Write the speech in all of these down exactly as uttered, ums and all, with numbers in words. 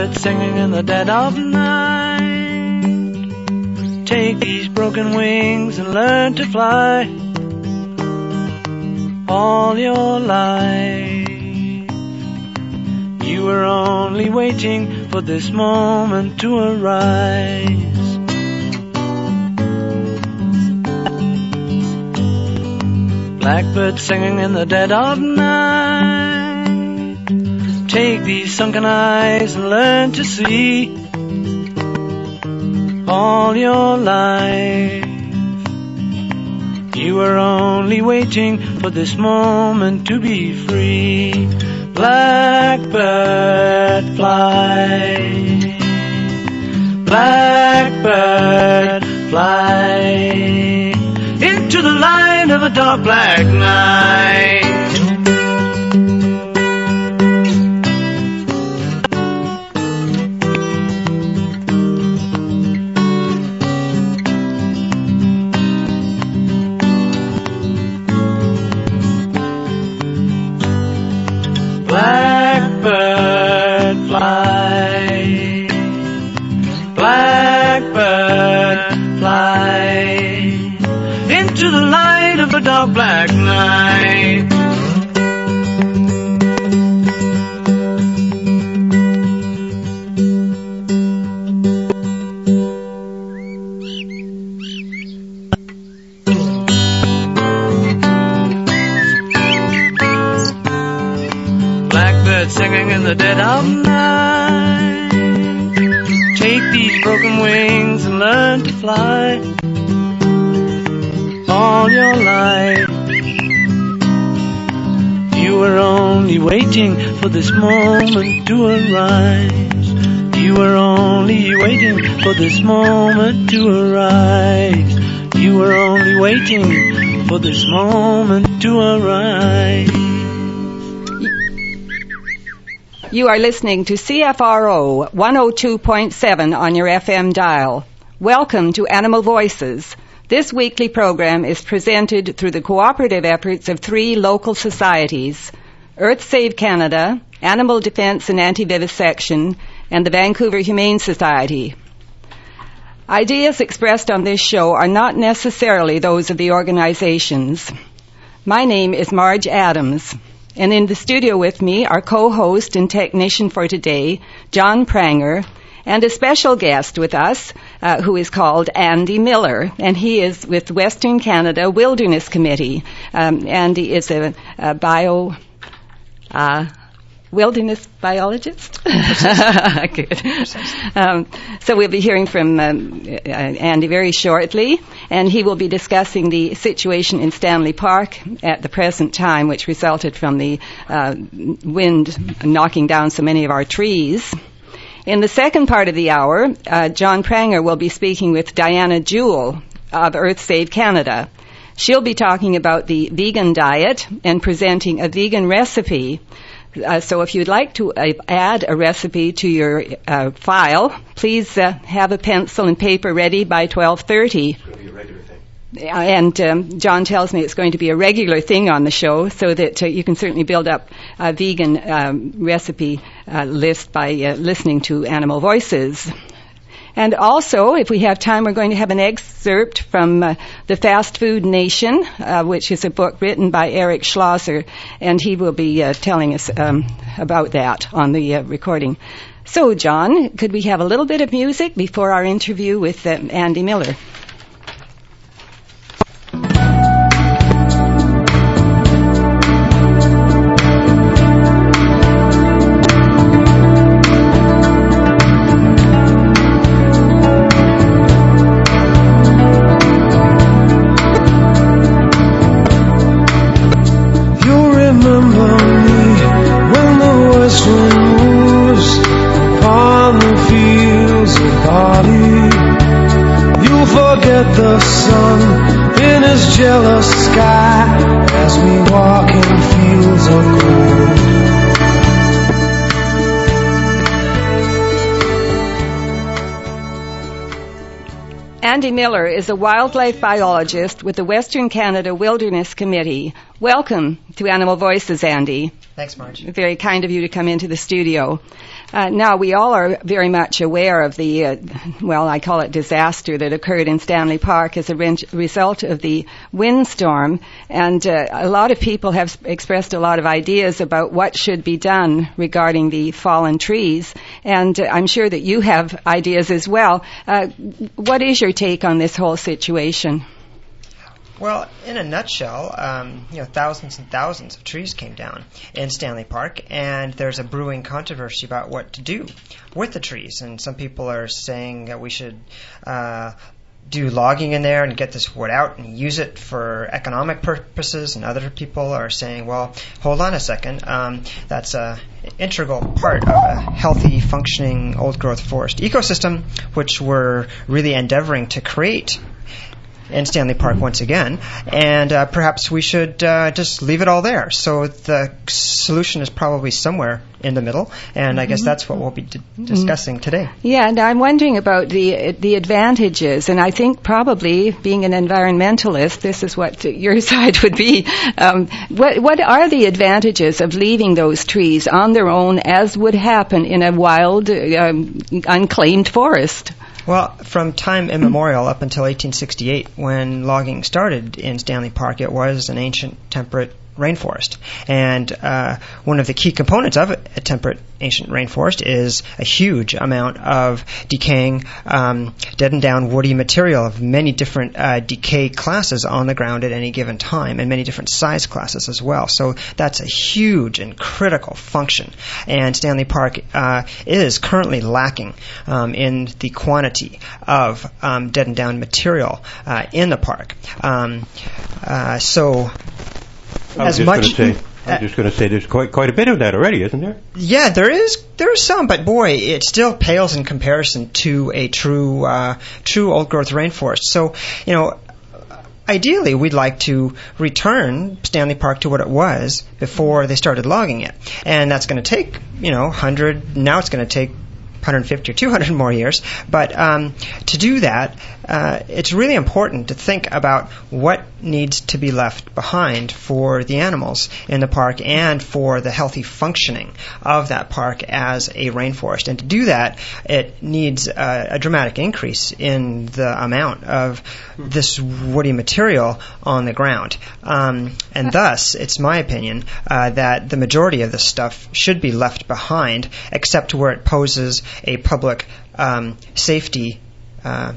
Blackbird singing in the dead of night. Take these broken wings and learn to fly all your life. You were only waiting for this moment to arise. Blackbird singing in the dead of night. Take these sunken eyes and learn to see all your life. You were only waiting for this moment to be free. Blackbird fly, blackbird fly into the light of a dark black night. Blackbird fly, blackbird fly into the light of a dark black night. Singing in the dead of night. Take these broken wings and learn to fly all your life. You were only waiting for this moment to arise. You were only waiting for this moment to arise. You were only waiting for this moment to arise. You are listening to C F R O one oh two point seven on your F M dial. Welcome to Animal Voices. This weekly program is presented through the cooperative efforts of three local societies: Earth Save Canada, Animal Defence and Anti-Vivisection, and the Vancouver Humane Society. Ideas expressed on this show are not necessarily those of the organizations. My name is Marge Adams. And in the studio with me are co-host and technician for today, John Pranger, and a special guest with us uh, who is called Andy Miller, and he is with Western Canada Wilderness Committee. Um, Andy is a, a bio... Uh, wilderness biologist? Good. Um, so we'll be hearing from um, uh, Andy very shortly, and he will be discussing the situation in Stanley Park at the present time, which resulted from the uh, wind knocking down so many of our trees. In the second part of the hour, uh, John Pranger will be speaking with Diana Jewell of Earth Save Canada. She'll be talking about the vegan diet and presenting a vegan recipe. Uh, so if you'd like to uh, add a recipe to your uh, file, please uh, have a pencil and paper ready by twelve thirty. It's going to be a regular thing. Uh, and um, John tells me it's going to be a regular thing on the show, so that uh, you can certainly build up a vegan um, recipe uh, list by uh, listening to Animal Voices. And also, if we have time, we're going to have an excerpt from uh, The Fast Food Nation, uh, which is a book written by Eric Schlosser, and he will be uh, telling us um, about that on the uh, recording. So, John, could we have a little bit of music before our interview with uh, Andy Miller? The sun in his jealous sky as we walk in fields of gold. Andy Miller is a wildlife biologist with the Western Canada Wilderness Committee, Welcome to Animal Voices, Andy. Thanks, Marge. Very kind of you to come into the studio. Uh, now, we all are very much aware of the, uh, well, I call it disaster that occurred in Stanley Park as a re- result of the windstorm. And uh, a lot of people have expressed a lot of ideas about what should be done regarding the fallen trees. And uh, I'm sure that you have ideas as well. Uh, what is your take on this whole situation? Well, in a nutshell, um, you know, thousands and thousands of trees came down in Stanley Park, and there's a brewing controversy about what to do with the trees. And some people are saying that we should uh, do logging in there and get this wood out and use it for economic purposes, and other people are saying, well, hold on a second, um, that's a integral part of a healthy, functioning old-growth forest ecosystem, which we're really endeavoring to create in Stanley Park once again, and uh, perhaps we should uh, just leave it all there. So the solution is probably somewhere in the middle, and I guess that's what we'll be d- discussing today. Yeah, and I'm wondering about the the advantages, and I think probably being an environmentalist, this is what your side would be. Um, what what are the advantages of leaving those trees on their own, as would happen in a wild, um, unclaimed forest? Well, from time immemorial up until eighteen sixty-eight, when logging started in Stanley Park, it was an ancient temperate rainforest. And uh, one of the key components of a temperate ancient rainforest is a huge amount of decaying, um, dead and down woody material of many different uh, decay classes on the ground at any given time, and many different size classes as well. So that's a huge and critical function. And Stanley Park uh, is currently lacking um, in the quantity of um, dead and down material uh, in the park. Um, uh, so I was as just much going to say, I was just going to say, there's quite quite a bit of that already, isn't there? Yeah, there is. There is some, but boy, it still pales in comparison to a true, uh, true old-growth rainforest. So, you know, ideally, we'd like to return Stanley Park to what it was before they started logging it, and that's going to take, you know, one hundred. Now it's going to take one hundred fifty or two hundred more years. But um, to do that, uh, it's really important to think about what needs to be left behind for the animals in the park and for the healthy functioning of that park as a rainforest. And to do that, it needs uh, a dramatic increase in the amount of this woody material on the ground. Um, and thus, it's my opinion uh, that the majority of this stuff should be left behind, except where it poses a public um, safety uh,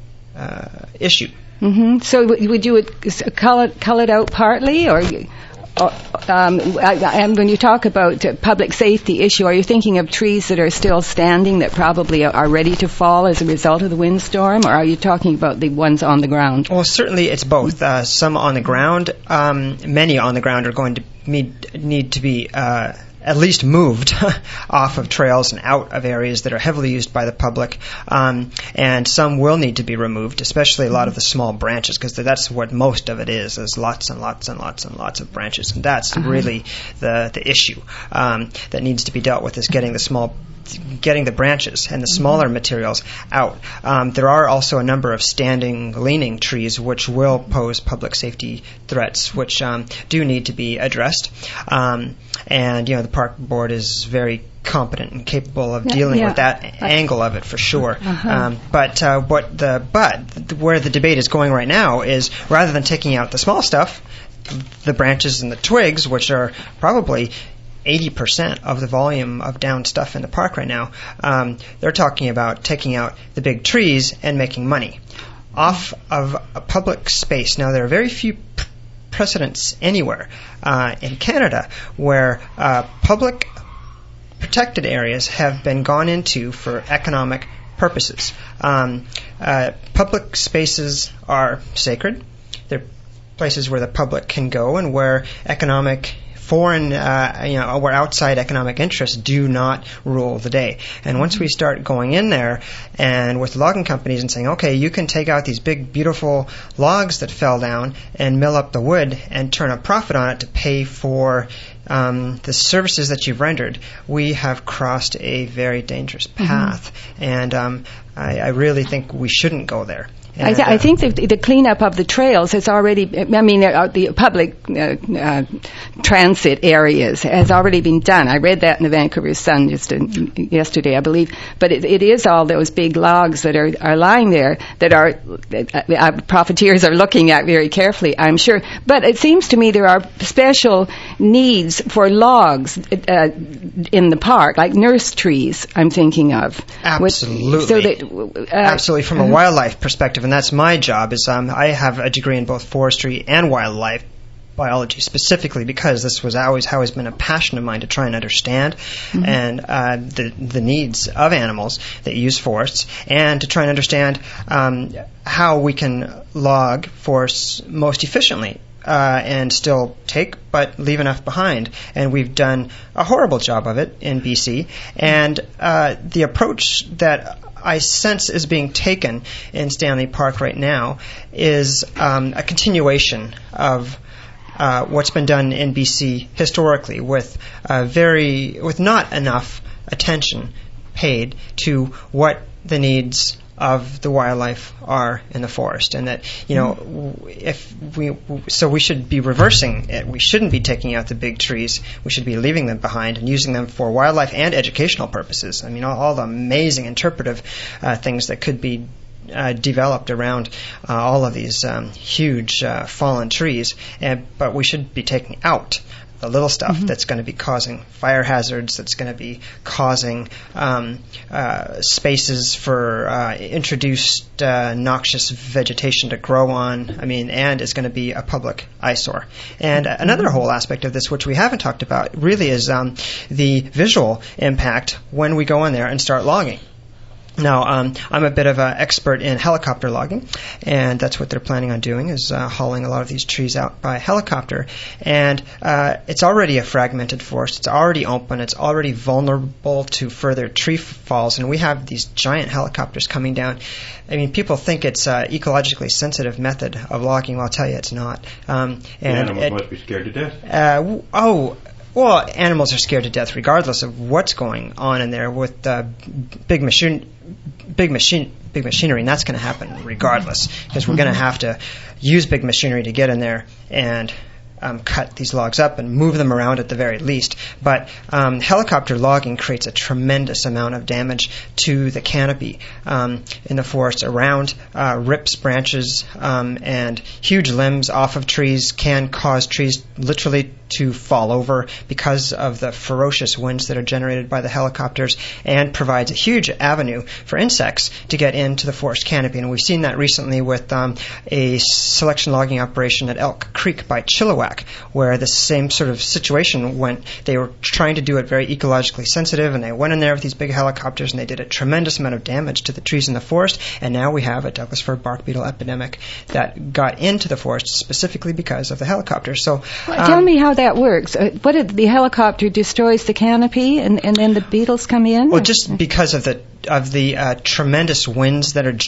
uh, issue. Mm-hmm. So w- would you cull it, cull it out partly, or, or um, and when you talk about uh, public safety issue, are you thinking of trees that are still standing that probably are ready to fall as a result of the windstorm, or are you talking about the ones on the ground? Well, certainly it's both. Uh, some on the ground, um, many on the ground are going to need, need to be uh, at least moved off of trails and out of areas that are heavily used by the public. Um, and some will need to be removed, especially a lot of the small branches, because that's what most of it is, is lots and lots and lots and lots of branches. And that's uh-huh. really the, the issue um, that needs to be dealt with, is getting the small getting the branches and the smaller materials out. Um, there are also a number of standing, leaning trees which will pose public safety threats, which um, do need to be addressed. Um, and, you know, the park board is very competent and capable of dealing yeah. with that uh, angle of it for sure. Uh-huh. Um, but uh, what the but where the debate is going right now is, rather than taking out the small stuff, the branches and the twigs, which are probably eighty percent of the volume of down stuff in the park right now, um, they're talking about taking out the big trees and making money off of a public space. Now, there are very few p- precedents anywhere uh, in Canada where uh, public protected areas have been gone into for economic purposes. Um, uh, public spaces are sacred. They're places where the public can go and where economic foreign, uh, you know, where outside economic interests do not rule the day. And once we start going in there and with logging companies and saying, okay, you can take out these big, beautiful logs that fell down and mill up the wood and turn a profit on it to pay for um, the services that you've rendered, we have crossed a very dangerous path. Mm-hmm. And um, I, I really think we shouldn't go there. I, th- I think the, the cleanup of the trails has already, I mean, uh, the public uh, uh, transit areas has already been done. I read that in the Vancouver Sun just uh, yesterday, I believe. But it, it is all those big logs that are, are lying there that are, uh, uh, profiteers are looking at very carefully, I'm sure. But it seems to me there are special needs for logs uh, in the park, like nurse trees, I'm thinking of. Absolutely. With, so that, uh, Absolutely, from a wildlife perspective, and that's my job. Is um, I have a degree in both forestry and wildlife biology, specifically because this was always always been a passion of mine to try and understand mm-hmm. and uh, the the needs of animals that use forests, and to try and understand um, how we can log forests most efficiently. Uh, and still take, but leave enough behind. And we've done a horrible job of it in B C. And uh, the approach that I sense is being taken in Stanley Park right now is um, a continuation of uh, what's been done in B C historically, with uh, very with not enough attention paid to what the needs of the wildlife are in the forest, and that, you know, if we so we should be reversing it. We shouldn't be taking out the big trees. We should be leaving them behind and using them for wildlife and educational purposes. I mean, all, all the amazing interpretive uh, things that could be uh, developed around uh, all of these um, huge uh, fallen trees, and, but we should be taking out the little stuff mm-hmm. that's going to be causing fire hazards, that's going to be causing um, uh, spaces for uh, introduced uh, noxious vegetation to grow on, I mean, and is going to be a public eyesore. And mm-hmm. another whole aspect of this, which we haven't talked about, really is um, the visual impact when we go in there and start logging. Now, um, I'm a bit of an expert in helicopter logging, and that's what they're planning on doing, is uh, hauling a lot of these trees out by helicopter. And uh, it's already a fragmented forest. It's already open. It's already vulnerable to further tree falls. And we have these giant helicopters coming down. I mean, people think it's an ecologically sensitive method of logging. Well, I'll tell you it's not. Um, and the animals it, must be scared to death. Uh, w- oh... Well, animals are scared to death regardless of what's going on in there with uh, big machine, big machine, big machinery, and that's going to happen regardless, because we're going to have to use big machinery to get in there and um, cut these logs up and move them around at the very least. But um, helicopter logging creates a tremendous amount of damage to the canopy um, in the forest around, uh, rips branches um, and huge limbs off of trees, can cause trees literally to fall over because of the ferocious winds that are generated by the helicopters, and provides a huge avenue for insects to get into the forest canopy. And we've seen that recently with um, a selection logging operation at Elk Creek by Chilliwack, where the same sort of situation went. They were trying to do it very ecologically sensitive, and they went in there with these big helicopters, and they did a tremendous amount of damage to the trees in the forest. And now we have a Douglas fir bark beetle epidemic that got into the forest specifically because of the helicopters. So, well, um, tell me how that works. Uh, what if the helicopter destroys the canopy, and, and then the beetles come in? Well, just because of the of the uh, tremendous winds that are g-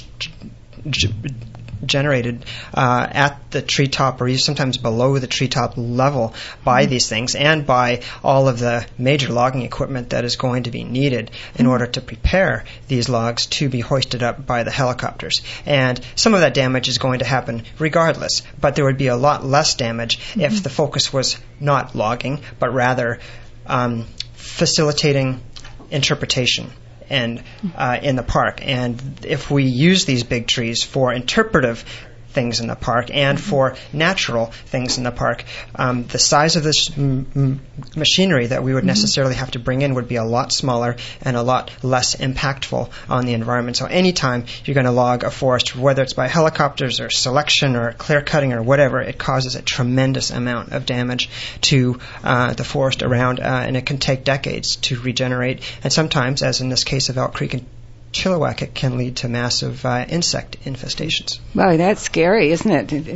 g- generated uh, at the treetop, or sometimes below the treetop level, by mm-hmm. these things, and by all of the major logging equipment that is going to be needed in mm-hmm. order to prepare these logs to be hoisted up by the helicopters. And some of that damage is going to happen regardless, but there would be a lot less damage mm-hmm. if the focus was not logging, but rather um, facilitating interpretation and uh, in the park. And if we use these big trees for interpretive things in the park and mm-hmm. for natural things in the park, um, the size of this m- m- machinery that we would mm-hmm. necessarily have to bring in would be a lot smaller and a lot less impactful on the environment. So anytime you're going to log a forest, whether it's by helicopters or selection or clear cutting or whatever, it causes a tremendous amount of damage to uh, the forest around, uh, and it can take decades to regenerate. And sometimes, as in this case of Elk Creek and Chilliwack, it can lead to massive uh, insect infestations. Wow, that's scary, isn't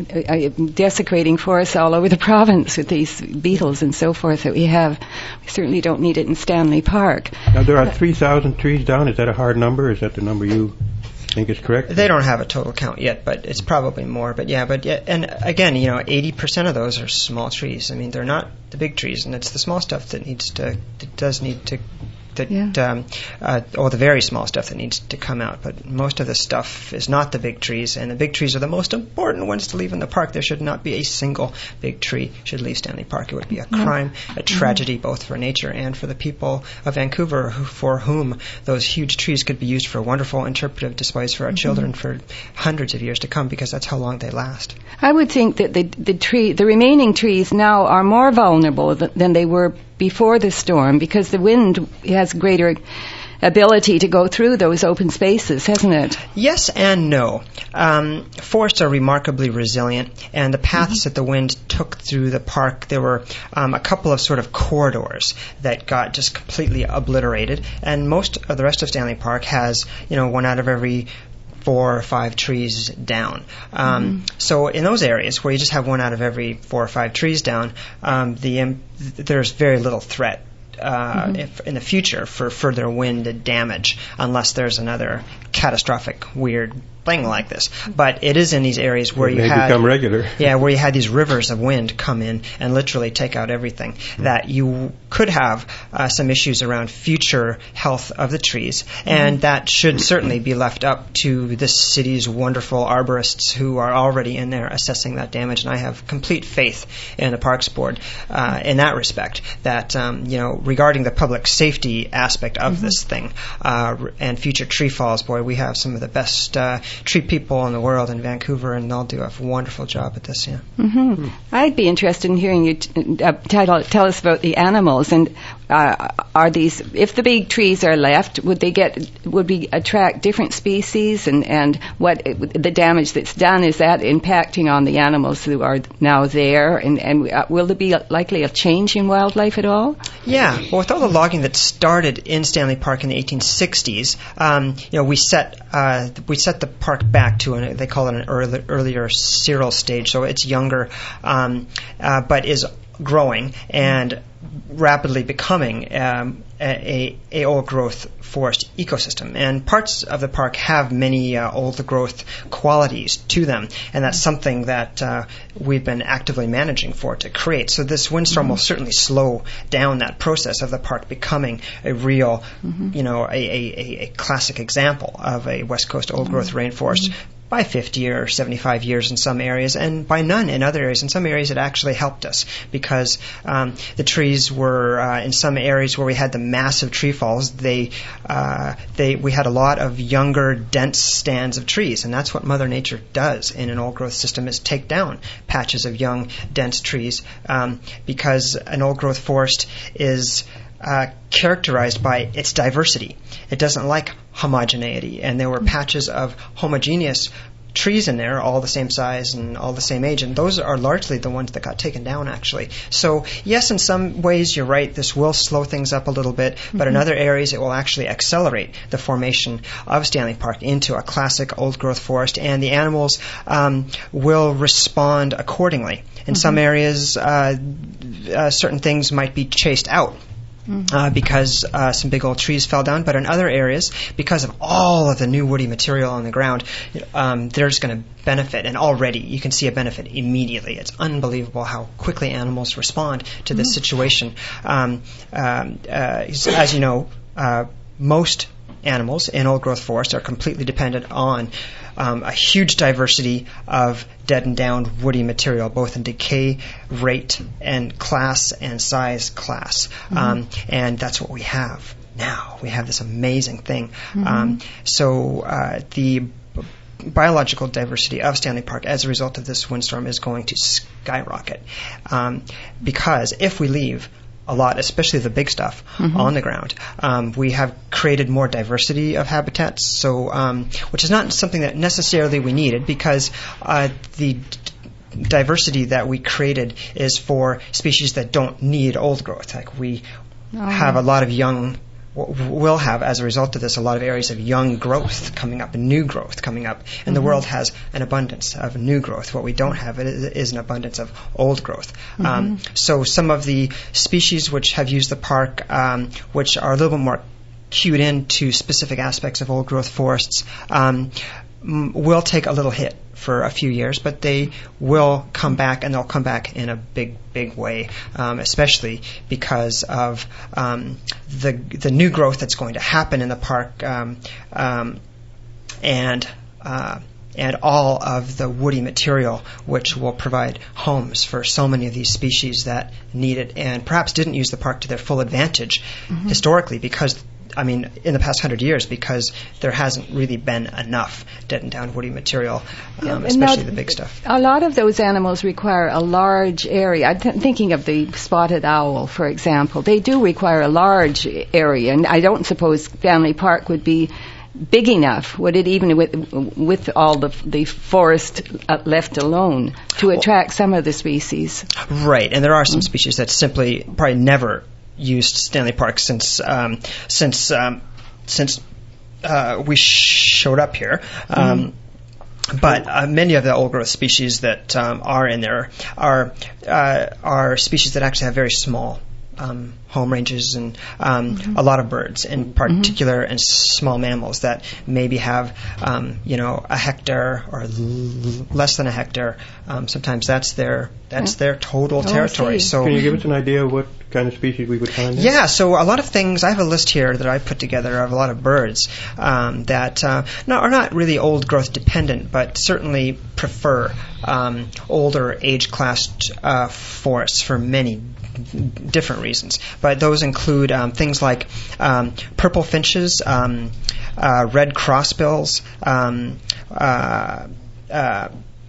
it? Desecrating forests all over the province with these beetles and so forth that we have. We certainly don't need it in Stanley Park. Now, there are three thousand trees down. Is that a hard number? Is that the number you think is correct? They don't have a total count yet, but it's probably more. But yeah, but yeah, and again, you know, eighty percent of those are small trees. I mean, they're not the big trees, and it's the small stuff that needs to, that does need to that Yeah. um, uh, all the very small stuff that needs to come out. But most of the stuff is not the big trees, and the big trees are the most important ones to leave in the park. There should not be a single big tree should leave Stanley Park. It would be a crime, a tragedy, both for nature and for the people of Vancouver, who, for whom those huge trees could be used for wonderful interpretive displays for our children for hundreds of years to come, because that's how long they last. I would think that the the tree, the remaining trees now are more vulnerable th- than they were before the storm, because the wind has greater ability to go through those open spaces, hasn't it? Yes and no. Um, forests are remarkably resilient, and the paths mm-hmm. that the wind took through the park, there were um, a couple of sort of corridors that got just completely obliterated, and most of the rest of Stanley Park has, you know, one out of every four or five trees down. Um, mm-hmm. So in those areas where you just have one out of every four or five trees down, um, the um, th- there's very little threat Uh, mm-hmm. if, in the future for further wind damage, unless there's another catastrophic weird thing like this. But it is in these areas where it you may had become regular. Yeah, where you had these rivers of wind come in and literally take out everything. Mm-hmm. That you could have uh, some issues around future health of the trees, and mm-hmm. that should certainly be left up to the city's wonderful arborists who are already in there assessing that damage. And I have complete faith in the Parks Board uh, in that respect. That um, you know, regarding the public safety aspect of mm-hmm. this thing uh, and future tree falls, boy, we have some of the best uh, tree people in the world in Vancouver, and they'll do a wonderful job at this. Yeah. Mm-hmm. I'd be interested in hearing you t- uh, tell, tell us about the animals, and uh, are these, if the big trees are left, would they get, would we attract different species, and and what the damage that's done, is that impacting on the animals who are now there, and and uh, will there be a, likely a change in wildlife at all? Yeah, well, with all the logging that started in Stanley Park in the eighteen sixties, um, you know, we set uh, we set the park back to an, they call it an early, earlier cereal stage, so it's younger, um, uh, but is growing and rapidly becoming um, a, a old growth forest ecosystem. And parts of the park have many uh, old growth qualities to them, and that's something that uh, we've been actively managing for to create. So this windstorm mm-hmm. will certainly slow down that process of the park becoming a real, mm-hmm. you know, a, a, a classic example of a West Coast old growth mm-hmm. rainforest. Mm-hmm. by fifty or seventy-five years in some areas, and by none in other areas. In some areas it actually helped us, because um, the trees were, uh, in some areas where we had the massive tree falls, they, uh, they, we had a lot of younger, dense stands of trees, and that's what Mother Nature does in an old growth system, is take down patches of young, dense trees, um, because an old growth forest is Uh, characterized by its diversity. It doesn't like homogeneity, and there were patches of homogeneous trees in there, all the same size and all the same age, and those are largely the ones that got taken down, actually. So, yes, in some ways, you're right, this will slow things up a little bit, but mm-hmm. in other areas, it will actually accelerate the formation of Stanley Park into a classic old-growth forest, and the animals um, will respond accordingly. In mm-hmm. some areas, uh, uh, certain things might be chased out, Mm-hmm. Uh, because uh, some big old trees fell down, but in other areas, because of all of the new woody material on the ground, um, they're just going to benefit, and already you can see a benefit immediately. It's unbelievable how quickly animals respond to this mm-hmm. situation. Um, um, uh, as you know, uh, most animals in old-growth forests are completely dependent on um, a huge diversity of dead and downed woody material, both in decay rate and class and size class. Mm-hmm. Um, and that's what we have now. We have this amazing thing. Mm-hmm. Um, so uh, the biological diversity of Stanley Park as a result of this windstorm is going to skyrocket. Um, because if we leave a lot, especially the big stuff, mm-hmm. on the ground, um, we have created more diversity of habitats, so um, which is not something that necessarily we needed, because uh, the d- diversity that we created is for species that don't need old growth. Like we oh. have a lot of young, will have as a result of this a lot of areas of young growth coming up and new growth coming up, and mm-hmm. the world has an abundance of new growth. What we don't have is an abundance of old growth. Mm-hmm. Um, so some of the species which have used the park, um, which are a little bit more cued into specific aspects of old growth forests, um, will take a little hit for a few years, but they will come back, and they'll come back in a big, big way, um, especially because of um, the the new growth that's going to happen in the park, um, um, and uh, and all of the woody material, which will provide homes for so many of these species that need it, and perhaps didn't use the park to their full advantage mm-hmm. historically, because I mean, in the past hundred years, because there hasn't really been enough dead and down woody material, um, yeah, especially now, the big stuff. A lot of those animals require a large area. I'm th- thinking of the spotted owl, for example. They do require a large area, and I don't suppose Stanley Park would be big enough, would it, even with with all the the forest uh, left alone, to attract some of the species? Right, and there are some mm-hmm. species that simply probably never used Stanley Park since um, since um, since uh, we showed up here. Um, mm. But uh, many of the old growth species that um, are in there are uh, are species that actually have very small um, home ranges, and um, mm-hmm. a lot of birds in particular, mm-hmm. and small mammals that maybe have um, you know a hectare or l- less than a hectare. Um, sometimes that's their that's yeah. their total oh, territory. So can you give us an idea of what kind of species we would find there? Yeah, so a lot of things. I have a list here that I put together of a lot of birds um, that uh, not, are not really old growth dependent, but certainly prefer um, older age classed uh, forests for many different reasons. But those include um, things like um, purple finches, um, uh, red crossbills, um, uh, uh,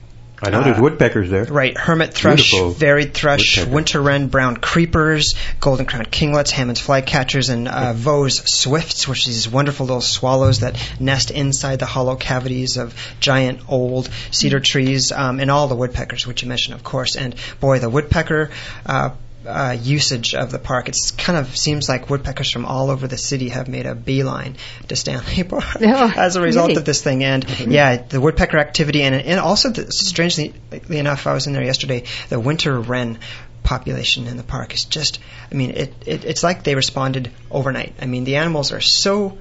I know there's woodpeckers there. Right, hermit thrush, Beautiful varied thrush, woodpecker. winter wren, brown creepers, golden crowned kinglets, Hammond's flycatchers, and uh, Vaux's swifts, which are these wonderful little swallows that nest inside the hollow cavities of giant old cedar trees, um, and all the woodpeckers, which you mentioned, of course. And boy, the woodpecker uh, uh, usage of the park, it kind of seems like woodpeckers from all over the city have made a beeline to Stanley Park oh, as a result really? of this thing. And yeah, the woodpecker activity, and and also, the, strangely enough, I was in there yesterday, the winter wren population in the park is just, I mean, it, it it's like they responded overnight. I mean, the animals are so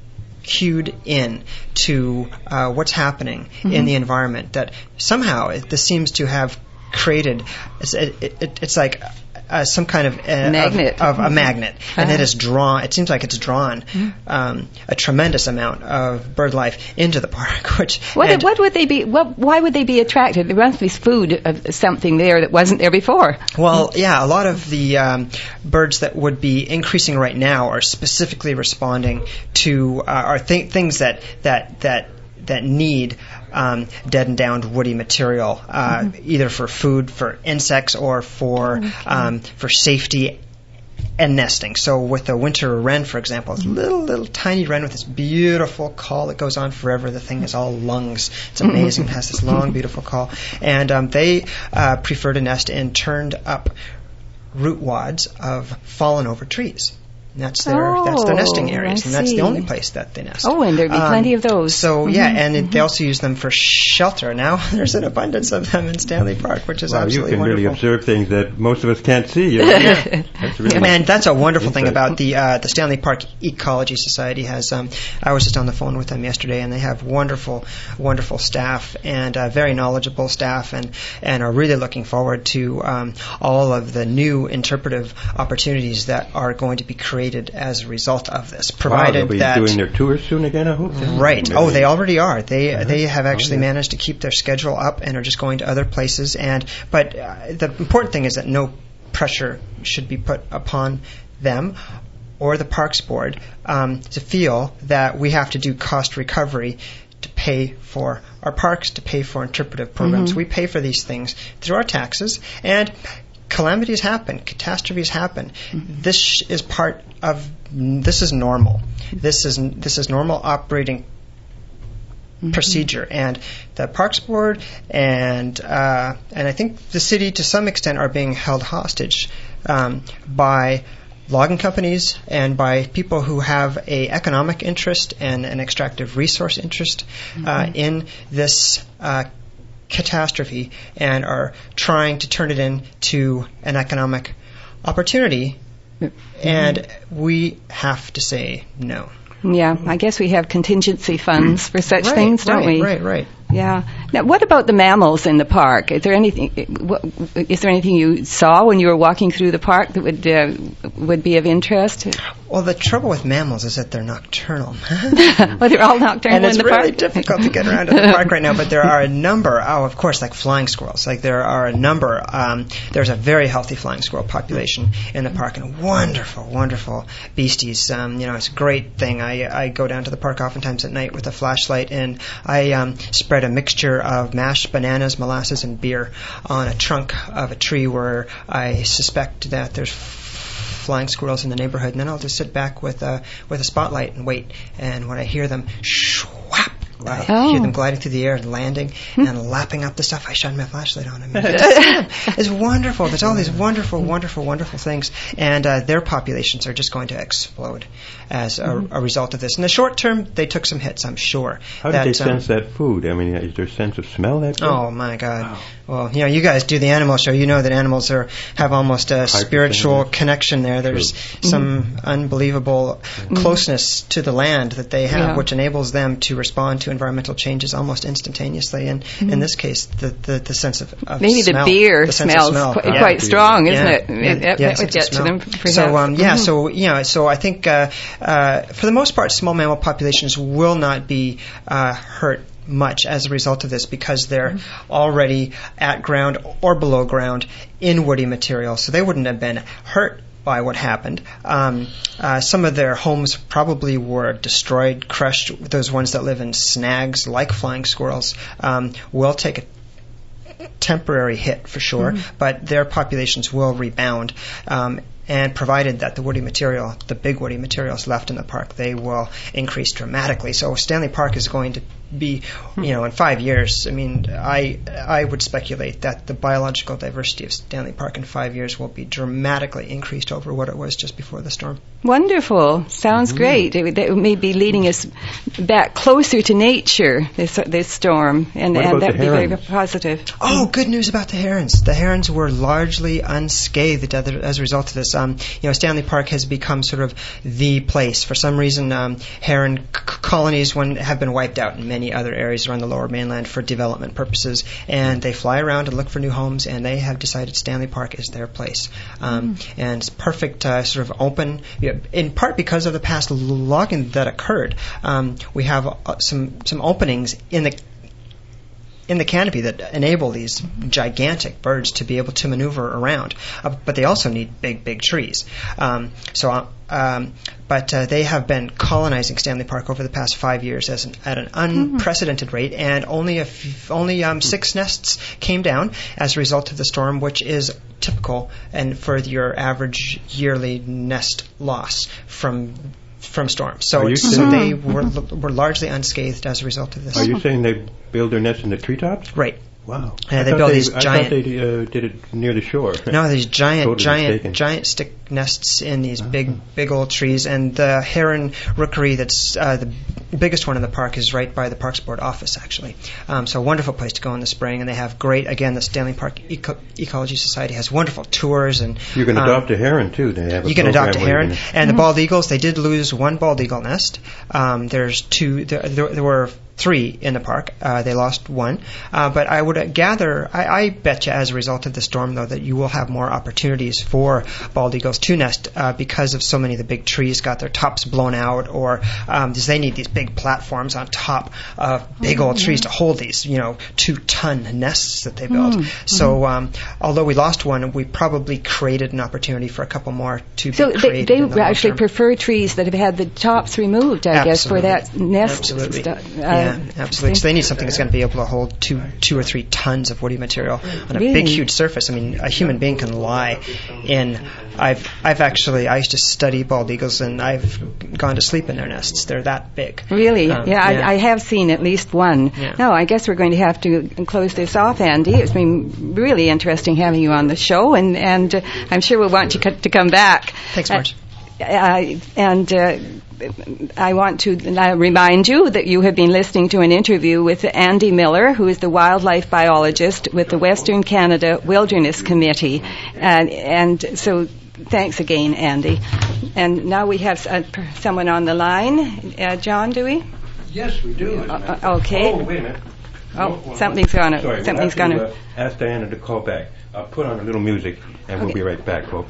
cued in to uh, what's happening mm-hmm. in the environment that somehow it, this seems to have created, it's, it, it, it's like Uh, some kind of, uh, magnet. of, of a magnet, uh-huh. and it has drawn. It seems like it's drawn mm-hmm. um, a tremendous amount of bird life into the park. Which what, what would they be? What, why would they be attracted? There must be food of something there that wasn't there before. Well, yeah, a lot of the um, birds that would be increasing right now are specifically responding to uh, are th- things that that that that need um, dead and downed woody material, uh, mm-hmm. either for food, for insects, or for okay. um, for safety and nesting. So with the winter wren, for example, it's a little, little tiny wren with this beautiful call that goes on forever. The thing is all lungs. It's amazing. It has this long, beautiful call. And um, they uh, prefer to nest in turned up root wads of fallen over trees. And that's their oh, that's their nesting areas, I and that's see. the only place that they nest. Oh, and there'd be um, plenty of those. So mm-hmm, yeah, and mm-hmm. it, they also use them for shelter. Now there's an abundance of them in Stanley Park, which is wow, absolutely you can wonderful. really observe things that most of us can't see. You know? yeah. That's really yeah. And that's a wonderful thing insight. about the uh, the Stanley Park Ecology Society. Has um, I was just on the phone with them yesterday, and they have wonderful, wonderful staff and uh, very knowledgeable staff, and and are really looking forward to um, all of the new interpretive opportunities that are going to be created as a result of this. Provided wow, they'll be that doing their tours soon again, I hope. right. Maybe. Oh, they already are. They uh-huh. they have actually oh, yeah. managed to keep their schedule up and are just going to other places. And but uh, the important thing is that no pressure should be put upon them or the Parks Board um, to feel that we have to do cost recovery to pay for our parks, to pay for interpretive programs. Mm-hmm. We pay for these things through our taxes, and calamities happen, catastrophes happen. Mm-hmm. This sh- is part of. This is normal. This is this is normal operating mm-hmm. procedure, and the Parks Board and uh, and I think the city to some extent are being held hostage um, by logging companies and by people who have a economic interest and an extractive resource interest mm-hmm. uh, in this uh, catastrophe, and are trying to turn it into an economic opportunity. Mm-hmm. And we have to say no. Yeah, I guess we have contingency funds for such right, things, don't right, we? Right, right, Yeah. Now, what about the mammals in the park? Is there anything? What, is there anything you saw when you were walking through the park that would uh, would be of interest? Well, the trouble with mammals is that they're nocturnal. Well, they're all nocturnal and in the it's really park. difficult to get around in the park right now. But there are a number. Oh, of course, like flying squirrels. Like there are a number. Um, there's a very healthy flying squirrel population in the park, and wonderful, wonderful beasties. Um, you know, it's a great thing. I I go down to the park oftentimes at night with a flashlight, and I um, spread a mixture of mashed bananas, molasses, and beer on a trunk of a tree where I suspect that there's flying squirrels in the neighborhood, and then I'll just sit back with a with a spotlight and wait. And when I hear them, shwap, I Oh. hear them gliding through the air and landing and lapping up the stuff, I shine my flashlight on them. It's, it's wonderful. There's all these wonderful, wonderful, wonderful things, and uh, their populations are just going to explode as a, a result of this. In the short term, they took some hits, I'm sure. How that, did they um, sense that food? I mean, is there a sense of smell that good? Oh my God! Wow. Well, you know, you guys do the animal show. You know that animals are have almost a spiritual connection there. There's True. some Mm-hmm. unbelievable closeness to the land that they have, Yeah. which enables them to respond to environmental changes almost instantaneously. And in this case, the the, the sense of, of Maybe smell, the beer the sense of smells smell. quite, Yeah. quite strong, isn't Yeah. it? Yeah. It, Yeah, that would sense of get to smell. them. Perhaps. So um, yeah, Mhm. so you know, so I think uh, uh, for the most part, small mammal populations will not be uh, hurt much as a result of this because they're already at ground or below ground in woody material, so they wouldn't have been hurt by what happened. Um, uh, some of their homes probably were destroyed, crushed. Those ones that live in snags, like flying squirrels, um, will take a temporary hit for sure, mm-hmm. but their populations will rebound. Um, and provided that the woody material, the big woody material is left in the park, they will increase dramatically. So Stanley Park is going to be, you know, in five years, I mean, I I would speculate that the biological diversity of Stanley Park in five years will be dramatically increased over what it was just before the storm. Wonderful. Sounds mm-hmm. great. It, it may be leading us back closer to nature, this this storm, and, and that would be very positive. Oh, good news about the herons. The herons were largely unscathed as a result of this. Um, you know, Stanley Park has become sort of the place. For some reason, um, heron c- colonies when, have been wiped out in many other areas around the lower mainland for development purposes, and they fly around and look for new homes, and they have decided Stanley Park is their place. Um, mm. And it's perfect, uh, sort of open, you know, in part because of the past logging that occurred. Um, we have uh, some some openings in the in the canopy that enable these gigantic birds to be able to maneuver around. Uh, but they also need big, big trees. Um, so, uh, um, but uh, they have been colonizing Stanley Park over the past five years as an, at an unprecedented mm-hmm. rate, and only a f- only um, six nests came down as a result of the storm, which is typical and for your average yearly nest loss from from storms. So, it's, so they were were largely unscathed as a result of this. Are you saying they build their nests in the treetops? Right. Wow. Uh, I they thought build they, these I giant. thought they uh, did it near the shore. No, these giant, totally giant, mistaken. giant stick nests in these uh-huh. big, big old trees. And the heron rookery, that's uh, the biggest one in the park, is right by the Parks Board office, actually. Um, so a wonderful place to go in the spring. And they have great, again, the Stanley Park Eco- Ecology Society has wonderful tours. And you can um, adopt a heron too. They have a you can adopt a heron. Can... And the bald eagles, they did lose one bald eagle nest. Um, there's two. There, there, there were three in the park. Uh, they lost one. Uh, but I would uh, gather, I, I bet you as a result of the storm, though, that you will have more opportunities for bald eagles to nest uh, because of so many of the big trees got their tops blown out, or um, because they need these big platforms on top of big old trees to hold these, you know, two-ton nests that they build. Mm-hmm. So um, although we lost one, we probably created an opportunity for a couple more to so be they, created. they in the actually long term. prefer trees that have had the tops removed, I Absolutely. guess, for that nest. Absolutely. Stu- uh, yeah, absolutely. So they need something that's going to be able to hold two, two or three tons of woody material on a really? big, huge surface. I mean, a human being can lie in. I've, I've actually, I used to study bald eagles, and I've gone to sleep in their nests. They're that big. Really? Um, yeah, yeah. I, I have seen at least one. Yeah. No, I guess we're going to have to close this off, Andy. It's been really interesting having you on the show, and and uh, I'm sure we'll want you co- to come back. Thanks, Marge. Uh, uh, and. Uh, I want to uh, remind you that you have been listening to an interview with Andy Miller, who is the wildlife biologist with the Western Canada Wilderness Committee. Uh, and so thanks again, Andy. And now we have uh, someone on the line. Uh, John, do we? Yes, we do. Uh, okay. Oh, wait a minute. Oh, well, something's gonna. Sorry, something's we'll have gonna. to, uh, ask Diana to call back. I'll put on a little music, and Okay. we'll be right back, folks.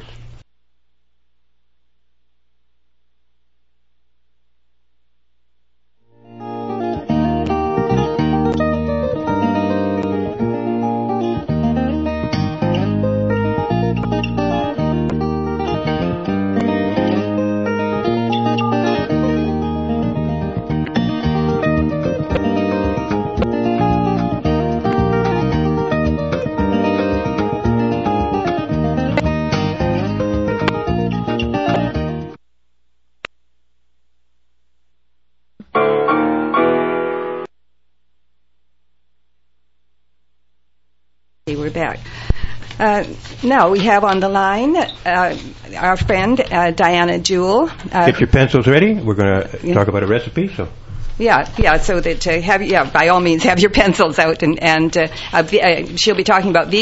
We're back. Uh, now we have on the line uh, our friend uh, Diana Jewell. Uh, Get your pencils ready. We're going to Yeah. talk about a recipe. So, yeah, yeah. So that uh, have yeah, by all means, have your pencils out, and and uh, uh, she'll be talking about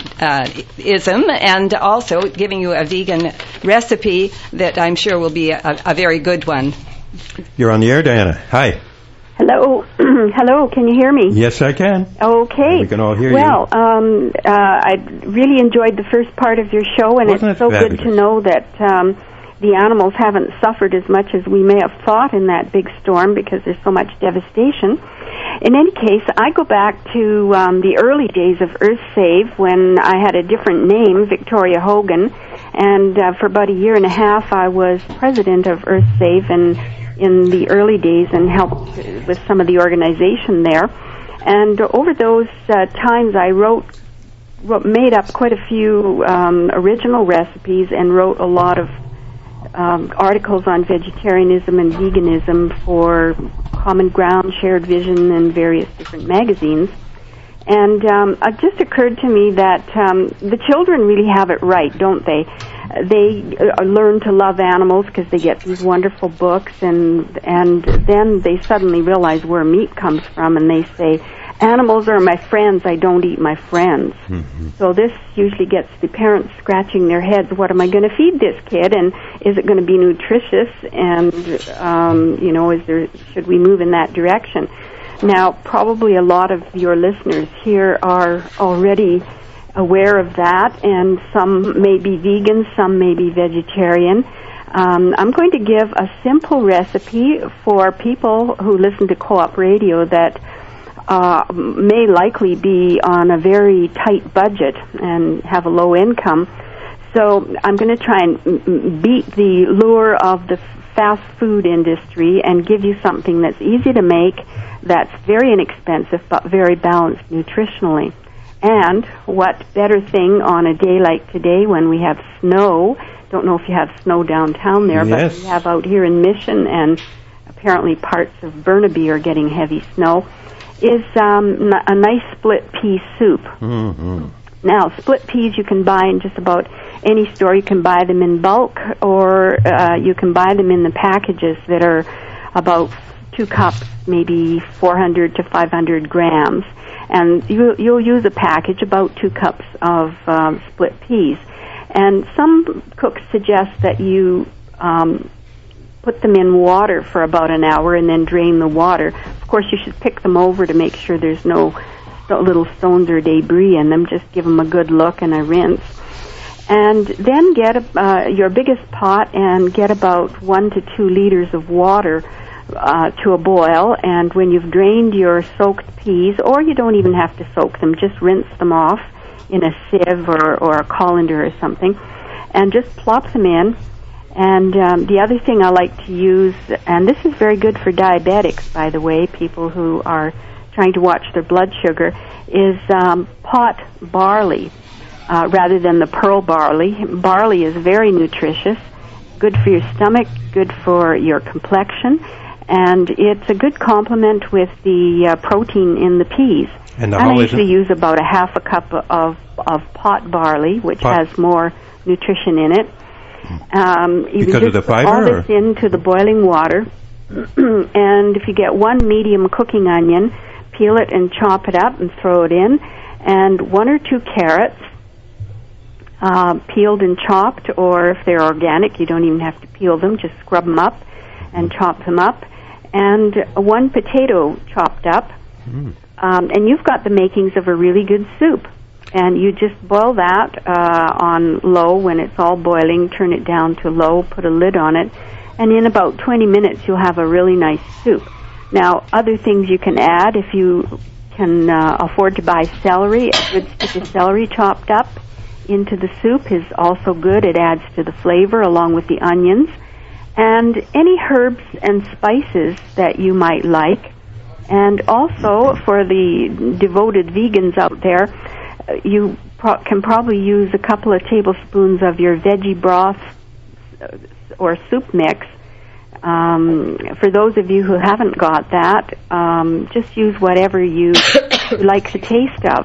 veganism and also giving you a vegan recipe that I'm sure will be a, a very good one. you're on the air, Diana. Hi. Hello, hello. Can you hear me? Yes, I can. Okay. We can all hear well, you. Well, um, uh, I really enjoyed the first part of your show, and Wasn't it's it so fabulous? good to know that um, the animals haven't suffered as much as we may have thought in that big storm because there's so much devastation. In any case, I go back to um, the early days of EarthSave when I had a different name, Victoria Hogan, and uh, for about a year and a half I was president of EarthSave and in the early days and helped with some of the organization there. And over those uh, times I wrote, wrote, made up quite a few um, original recipes and wrote a lot of um, articles on vegetarianism and veganism for Common Ground, Shared Vision, and various different magazines. And um, it just occurred to me that um, the children really have it right, don't they? They uh, learn to love animals because they get these wonderful books, and and then they suddenly realize where meat comes from, and they say, animals are my friends, I don't eat my friends. Mm-hmm. So this usually gets the parents scratching their heads, what am I going to feed this kid, and is it going to be nutritious, and, um, you know, is there, should we move in that direction? Now, probably a lot of your listeners here are already aware of that, and some may be vegan, some may be vegetarian. Um, I'm going to give a simple recipe for people who listen to Co-op Radio that uh, may likely be on a very tight budget and have a low income. So I'm going to try and beat the lure of the fast food industry and give you something that's easy to make, that's very inexpensive, but very balanced nutritionally. And what better thing on a day like today when we have snow, don't know if you have snow downtown there, yes. but we have out here in Mission, and apparently parts of Burnaby are getting heavy snow, is um, a nice split pea soup. Mm-hmm. Now, split peas you can buy in just about any store. You can buy them in bulk, or uh, you can buy them in the packages that are about two cups, maybe four hundred to five hundred grams. And you, you'll use a package, about two cups of um, split peas. And some cooks suggest that you um, put them in water for about an hour and then drain the water. Of course, you should pick them over to make sure there's no st- little stones or debris in them. Just give them a good look and a rinse. And then get a, uh, your biggest pot and get about one to two liters of water Uh, to a boil, and when you've drained your soaked peas, or you don't even have to soak them, just rinse them off in a sieve or, or a colander or something, and just plop them in. And um, the other thing I like to use, and this is very good for diabetics, by the way, people who are trying to watch their blood sugar, is um, pot barley uh, rather than the pearl barley. Barley is very nutritious, good for your stomach, good for your complexion, and it's a good complement with the uh, protein in the peas. And, the and I whole usually isn't- use about a half a cup of of pot barley, which Pot. has more nutrition in it. Um, you Because just of the put fiber, all this or? into the boiling water, and if you get one medium cooking onion, peel it and chop it up and throw it in, and one or two carrots, uh, peeled and chopped, or if they're organic, you don't even have to peel them, just scrub them up and chop them up, and one potato chopped up, Mm. Um, and you've got the makings of a really good soup. And you just boil that uh, on low when it's all boiling, turn it down to low, put a lid on it, and in about twenty minutes you'll have a really nice soup. Now, other things you can add, if you can uh, afford to buy celery, a good stick of celery chopped up into the soup is also good. It adds to the flavor along with the onions. And any herbs and spices that you might like. And also, for the devoted vegans out there, you pro- can probably use a couple of tablespoons of your veggie broth or soup mix. Um, for those of you who haven't got that, um, just use whatever you like the taste of.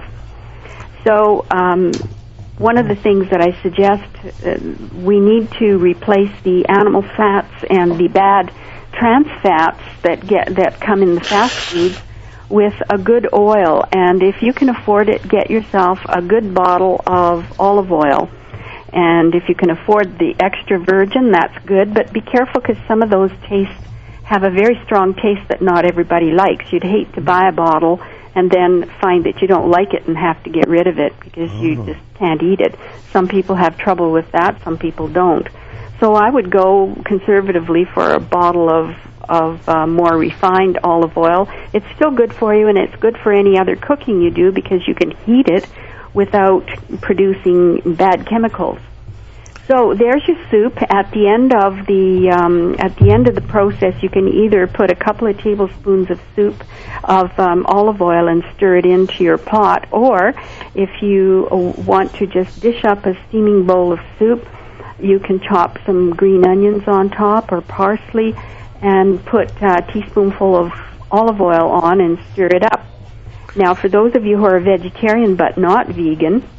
So um, one of the things that I suggest, uh, we need to replace the animal fats and the bad trans fats that get that come in the fast foods with a good oil. And if you can afford it, get yourself a good bottle of olive oil. And if you can afford the extra virgin, that's good. But be careful, because some of those tastes have a very strong taste that not everybody likes. You'd hate to buy a bottle and then find that you don't like it and have to get rid of it because oh. you just can't eat it. Some people have trouble with that, some people don't. So I would go conservatively for a bottle of of uh, more refined olive oil. It's still good for you, and it's good for any other cooking you do because you can heat it without producing bad chemicals. So there's your soup. At the end of the um, at the end of the process, you can either put a couple of tablespoons of soup of um, olive oil and stir it into your pot, or if you want to just dish up a steaming bowl of soup, you can chop some green onions on top or parsley and put a teaspoonful of olive oil on and stir it up. Now, for those of you who are vegetarian but not vegan,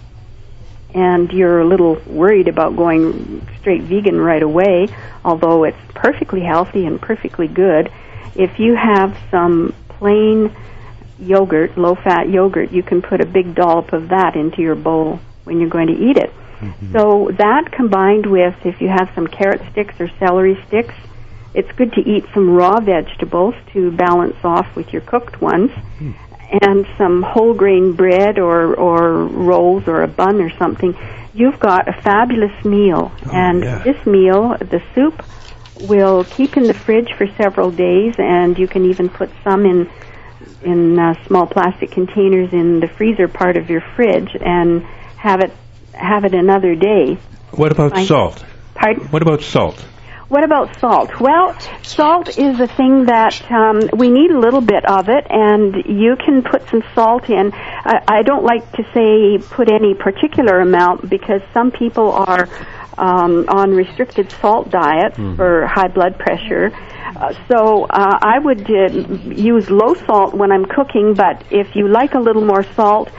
and you're a little worried about going straight vegan right away, although it's perfectly healthy and perfectly good, if you have some plain yogurt, low-fat yogurt, you can put a big dollop of that into your bowl when you're going to eat it. Mm-hmm. So that combined with, if you have some carrot sticks or celery sticks, it's good to eat some raw vegetables to balance off with your cooked ones, mm. and some whole grain bread or, or rolls or a bun or something. You've got a fabulous meal. Oh, and yeah. This meal, the soup, will keep in the fridge for several days, and you can even put some in in uh, small plastic containers in the freezer part of your fridge and have it have it another day. What about I, salt? Pardon? What about salt? What about salt? Well, salt is a thing that um, we need a little bit of it, and you can put some salt in. I, I don't like to say put any particular amount because some people are um, on restricted salt diets mm. for high blood pressure. Uh, so uh, I would uh, use low salt when I'm cooking, but if you like a little more salt,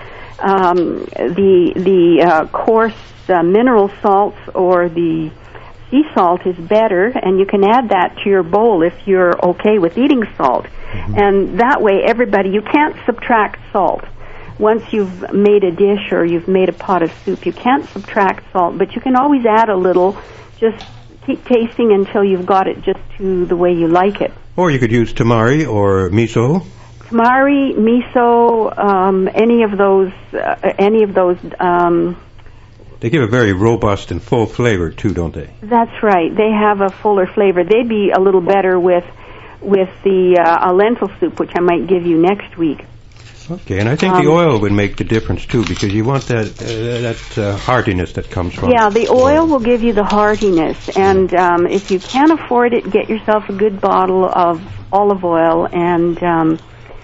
um, the the uh, coarse uh, mineral salts or the sea salt is better, and you can add that to your bowl if you're okay with eating salt. Mm-hmm. And that way, everybody, you can't subtract salt. Once you've made a dish or you've made a pot of soup, you can't subtract salt, but you can always add a little. Just keep tasting until you've got it just to the way you like it. Or you could use tamari or miso. Tamari, miso, um, any of those, uh, any of those. Um, They give a very robust and full flavor, too, don't they? That's right. They have a fuller flavor. They'd be a little better with with the uh, a lentil soup, which I might give you next week. Okay, and I think um, the oil would make the difference, too, because you want that uh, that uh, heartiness that comes from Yeah, the oil will give you the heartiness. And um, if you can afford it, get yourself a good bottle of olive oil, and um,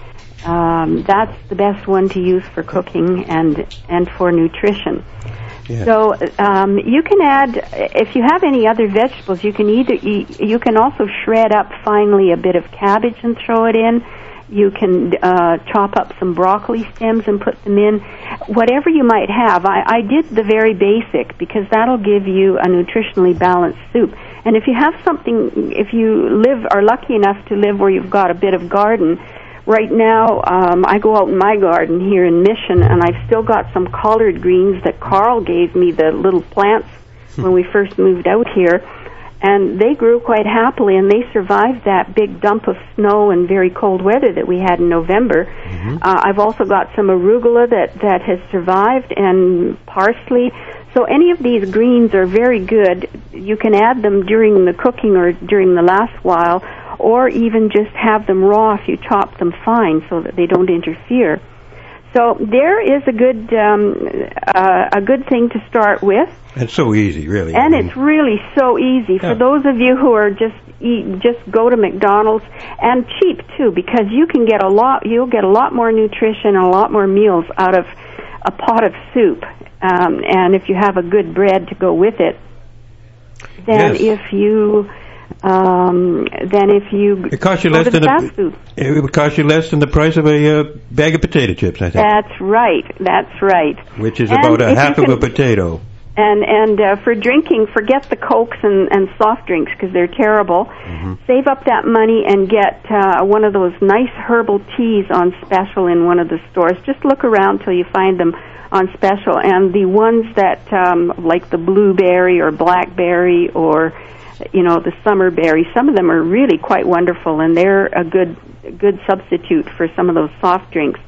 um, that's the best one to use for cooking and, and for nutrition. Yeah. So um, you can add, if you have any other vegetables, you can either eat, you can also shred up finely a bit of cabbage and throw it in. You can uh, chop up some broccoli stems and put them in. Whatever you might have. I, I did the very basic because that'll give you a nutritionally balanced soup. And if you have something, if you live are lucky enough to live where you've got a bit of garden. Right now, um, I go out in my garden here in Mission, and I've still got some collard greens that Carl gave me, the little plants, when we first moved out here. and they grew quite happily, and they survived that big dump of snow and very cold weather that we had in November. Mm-hmm. Uh, I've also got some arugula that, that has survived, and parsley. So any of these greens are very good. You can add them during the cooking or during the last while, or even just have them raw if you chop them fine so that they don't interfere. So there is a good um, uh, a good thing to start with. It's so easy, really. And I mean, it's really so easy. Yeah. For those of you who are just eat, just go to McDonald's, and cheap too, because you can get a lot. You'll get a lot more nutrition and a lot more meals out of a pot of soup. Um, and if you have a good bread to go with it, then yes. if you um, then if you it costs you go less to the than fast a, food. It would cost you less than the price of a uh, bag of potato chips, I think. That's right. That's right. Which is and about a half can, of a potato. And and uh, for drinking, forget the Cokes and, and soft drinks because they're terrible. Mm-hmm. Save up that money and get uh, one of those nice herbal teas on special in one of the stores. Just look around till you find them on special. And the ones that, um, like the blueberry or blackberry or, you know, the summer berry, some of them are really quite wonderful, and they're a good good substitute for some of those soft drinks.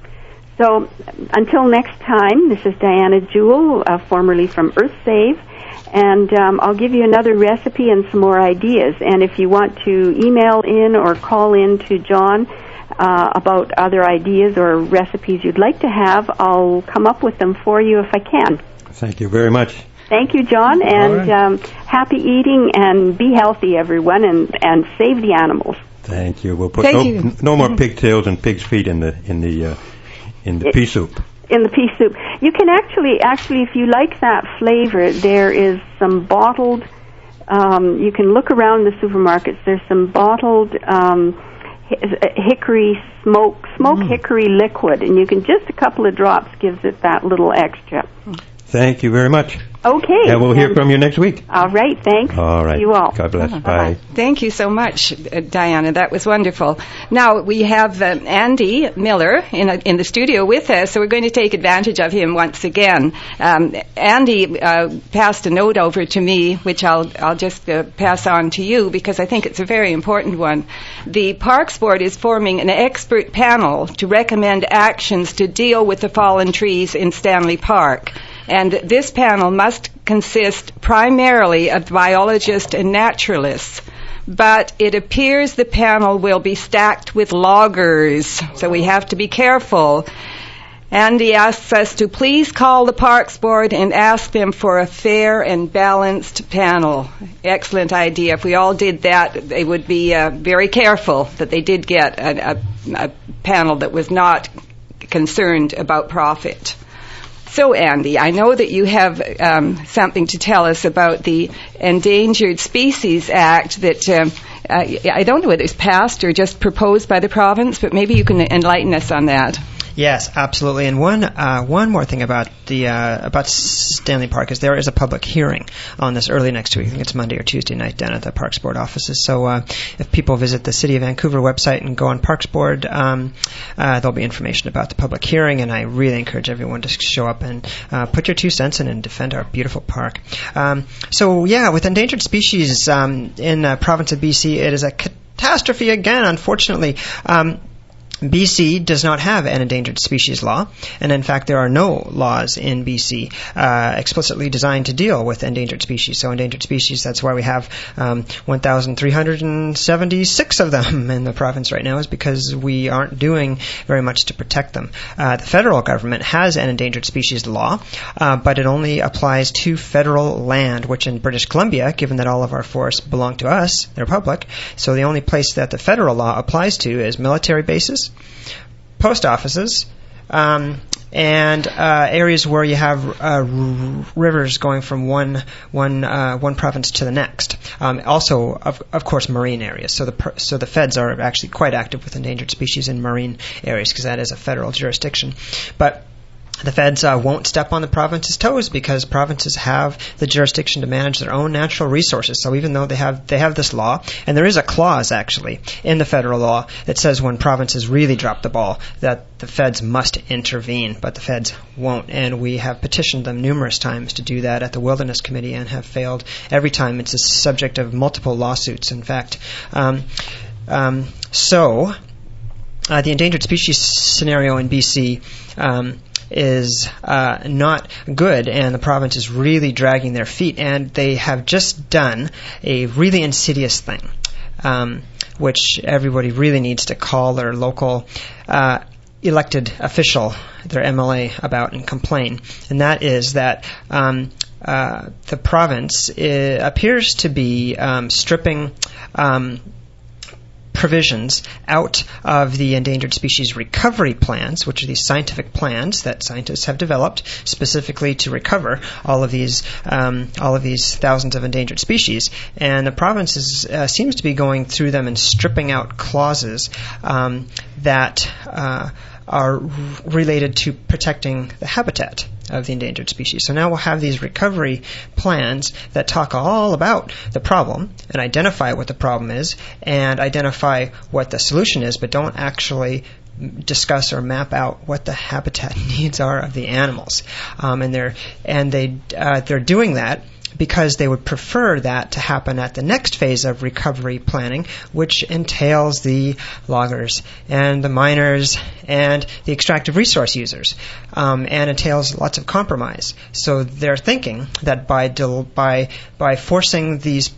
So until next time, this is Diana Jewell, uh, formerly from EarthSave, and um, I'll give you another recipe and some more ideas. And if you want to email in or call in to John uh, about other ideas or recipes you'd like to have, I'll come up with them for you if I can. Thank you very much. Thank you, John, and right. um, happy eating, and be healthy, everyone, and, and save the animals. Thank you. We'll put Thank no, you. no more pigtails and pig's feet in the in the uh, in the it, pea soup. In the pea soup, you can actually actually if you like that flavor, there is some bottled. Um, you can look around the supermarkets. There's some bottled um, hickory smoke smoke mm. hickory liquid, and you can just a couple of drops gives it that little extra. Thank you very much. Okay. And we'll hear from you next week. All right. Thanks. All right. You all. God bless. Oh, bye. bye. Thank you so much, uh, Diana. That was wonderful. Now, we have uh, Andy Miller in, a, in the studio with us, so we're going to take advantage of him once again. Um, Andy uh, passed a note over to me, which I'll, I'll just uh, pass on to you because I think it's a very important one. The Parks Board is forming an expert panel to recommend actions to deal with the fallen trees in Stanley Park. And this panel must consist primarily of biologists and naturalists. But it appears the panel will be stacked with loggers, so we have to be careful. Andy asks us to please call the Parks Board and ask them for a fair and balanced panel. Excellent idea. If we all did that, they would be uh, very careful that they did get a, a, a panel that was not concerned about profit. So, Andy, I know that you have um, something to tell us about the Endangered Species Act that um, uh, I don't know whether it's passed or just proposed by the province, but maybe you can enlighten us on that. Yes, absolutely. And one uh, one more thing about the uh, about Stanley Park is there is a public hearing on this early next week. I think it's Monday or Tuesday night down at the Parks Board offices. So uh, if people visit the City of Vancouver website and go on Parks Board, um, uh, there'll be information about the public hearing. And I really encourage everyone to show up and uh, put your two cents in and defend our beautiful park. Um, so yeah, with endangered species um, in the province of B C, it is a catastrophe again. Unfortunately. Um, B C does not have an endangered species law, and in fact there are no laws in B C uh, explicitly designed to deal with endangered species. So endangered species, that's why we have um, one thousand three hundred seventy-six of them in the province right now, is because we aren't doing very much to protect them. Uh, the federal government has an endangered species law, uh, but it only applies to federal land, which in British Columbia, given that all of our forests belong to us, they're public, so the only place that the federal law applies to is military bases, post offices, um, and uh, areas where you have uh, r- rivers going from one one uh, one province to the next. Um, also, of of course, marine areas. So the per- so the feds are actually quite active with endangered species in marine areas because that is a federal jurisdiction. But The feds uh, won't step on the province's toes because provinces have the jurisdiction to manage their own natural resources. So even though they have they have this law, and there is a clause actually in the federal law that says when provinces really drop the ball that the feds must intervene, but the feds won't. And we have petitioned them numerous times to do that at the Wilderness Committee and have failed every time. It's a subject of multiple lawsuits, in fact. Um, um, so uh, the endangered species scenario in B C Um, is uh, not good, and the province is really dragging their feet, and they have just done a really insidious thing, um, which everybody really needs to call their local uh, elected official, their M L A, about and complain, and that is that um, uh, the province uh, appears to be um, stripping um, provisions out of the endangered species recovery plans, which are these scientific plans that scientists have developed specifically to recover all of these um, all of these thousands of endangered species. And the province is, uh, seems to be going through them and stripping out clauses um, that uh, are related to protecting the habitat of the endangered species. So now we'll have these recovery plans that talk all about the problem and identify what the problem is and identify what the solution is, but don't actually discuss or map out what the habitat needs are of the animals. Um, and they're and they uh, they're doing that because they would prefer that to happen at the next phase of recovery planning, which entails the loggers and the miners and the extractive resource users, um, and entails lots of compromise. So they're thinking that by del- by by forcing these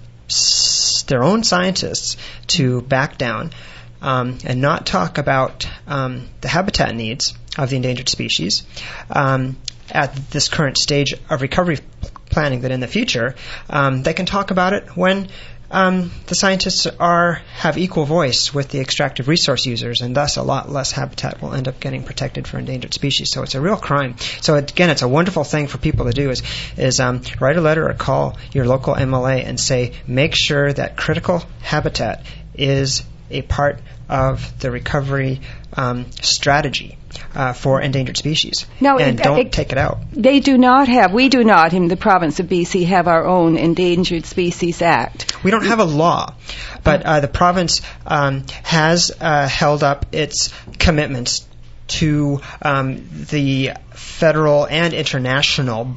their own scientists to back down um, and not talk about um, the habitat needs of the endangered species um, at this current stage of recovery planning, that in the future um, they can talk about it when um, the scientists are have equal voice with the extractive resource users, and thus a lot less habitat will end up getting protected for endangered species. So it's a real crime. So again, it's a wonderful thing for people to do is is um, write a letter or call your local M L A and say, make sure that critical habitat is a part of the recovery um, strategy uh, for endangered species. No, and it, don't it, take it out. They do not have, we do not in the province of B C have our own Endangered Species Act. We don't have a law, but uh, the province um, has uh, held up its commitments to um, the federal and international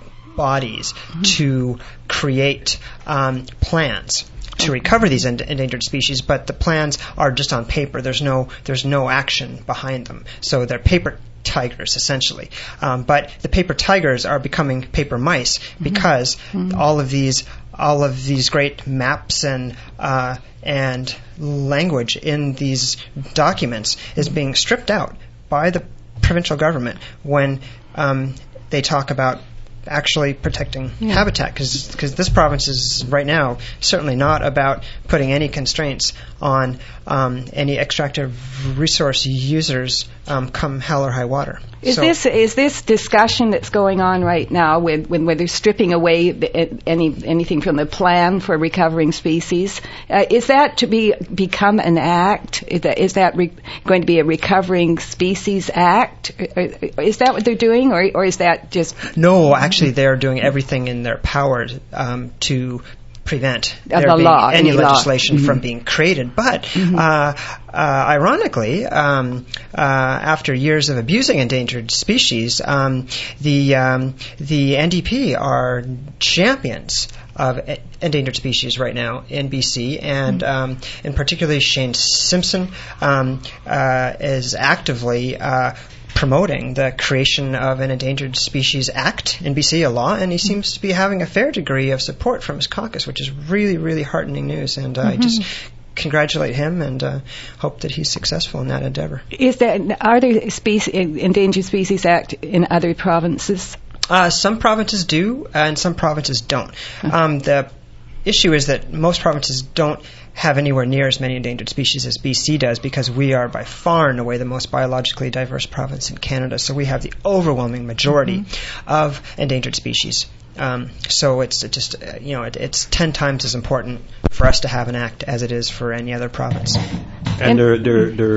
bodies mm-hmm. to create um, plans to recover these end- endangered species, but the plans are just on paper. There's no there's no action behind them. So they're paper tigers, essentially. Um, but the paper tigers are becoming paper mice because mm-hmm. all of these all of these great maps and uh, and language in these documents is being stripped out by the provincial government when um, they talk about actually protecting yeah. habitat, because this province is right now certainly not about putting any constraints on um, any extractive resource users um, come hell or high water. Is so, this is this discussion that's going on right now with, with where they're stripping away the, any anything from the plan for recovering species? Uh, is that to be become an act? Is that, is that re- going to be a Recovering Species Act? Is that what they're doing, or or is that just no? Actually, they're doing everything in their power um, to prevent uh, there the being law, any, any legislation law. Mm-hmm. from being created. But mm-hmm. uh, uh, ironically, um, uh, after years of abusing endangered species, um, the um, the N D P are champions of endangered species right now in B C, and um, in particularly Shane Simpson um, uh, is actively uh, promoting the creation of an Endangered Species Act in B C, a law, and he seems to be having a fair degree of support from his caucus, which is really, really heartening news, and uh, mm-hmm. I just congratulate him and uh, hope that he's successful in that endeavor. Is there, are there species, Endangered Species Act in other provinces? Uh, some provinces do, and some provinces don't. Mm-hmm. Um, the issue is that most provinces don't have anywhere near as many endangered species as B C does, because we are by far and away the most biologically diverse province in Canada. So we have the overwhelming majority mm-hmm. of endangered species. Um, so it's it just uh, you know it, it's ten times as important for us to have an act as it is for any other province. And they're they're they're